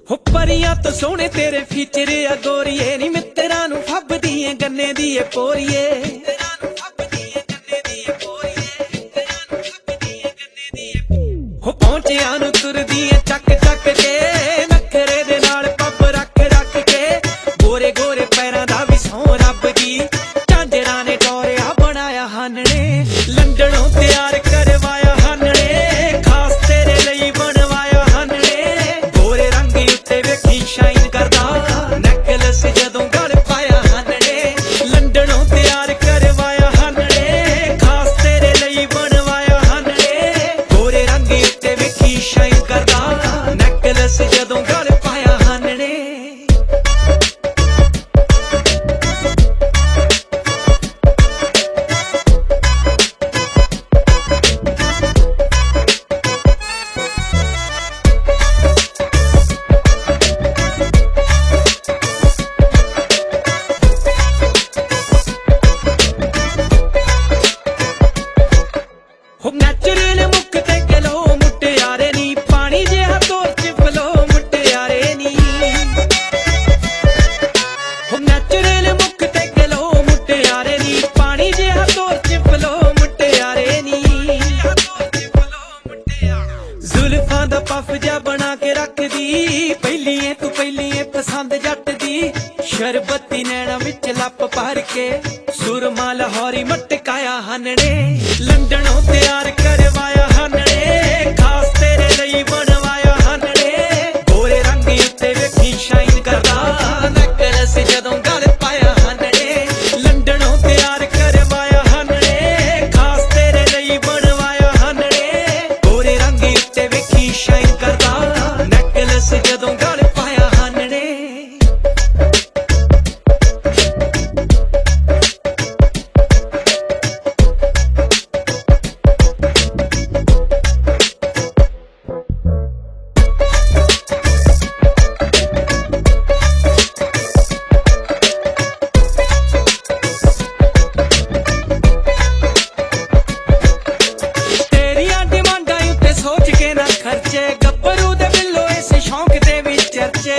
हो परियां तो सोने तेरे फीचर आ गोरिए नी मित्तरां नूं फब्बदी ऐ गन्ने दी ऐ पोरिए हो पहुंचियां नूं तुरदी ऐ चक चक के नखरे दे नाल पब रख रख के गोरे गोरे पैरां दा भी सौं रब दी झांजरां ने टोरिया बनाया हानने लंडनों तैयार करवाया हानने खास तेरे लई बनवाया हानने गोरे रंग उत्ते वेखी शाइन करदा नेकलेस जदों गल पाया हानने लंडनों तैयार करवाया हानने खास तेरे लई बनवाया हानने गोरे रंग उत्ते वेखी शाइन करदा नेकलेस जदों गल पाया हानने हो नैचुरल मुख ते गलो मुटियारे नी पानी जिहा तोर च फलो मुटियारे नी हो नैचुरल मुख ते गलो मुटियारे नी पानी जिहा तोर च फलो मुटियारे नी जुल्फां दा पफ जा बना के रख दी पहलिए पसंद जट दी शरबती नैना विच लप भर के सुरमा लाहौरी मटकाया हानने लंडनों तैयार करवाया हानने खास तेरे लई बनवाया हानने गोरे रंग उत्ते वेखी शाइन करदा नेकलेस जदों गल पाया हानने लंडनों तैयार करवाया हानने खास तेरे लई बनवाया हानने गोरे रंग उत्ते वेखी शाइन करदा नेकलेस जदों गल पाया हानने सोच के ना खर्चे गब्बरू दे बिल्लो इस शौक दे विच चर्चे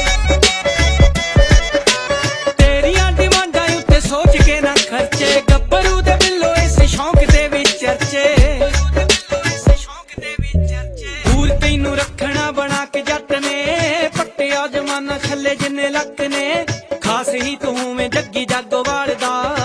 तेरियां डिमांडां उत्ते सोच के ना खर्चे गब्बरू दे बिल्लो इस शौक दे विच चर्चे दूर तैनू रखना बना के जट ने पट्टिया जमाना छल्ले जिन्ने लक ने खास ही तू में जग्गी जागोवाल दा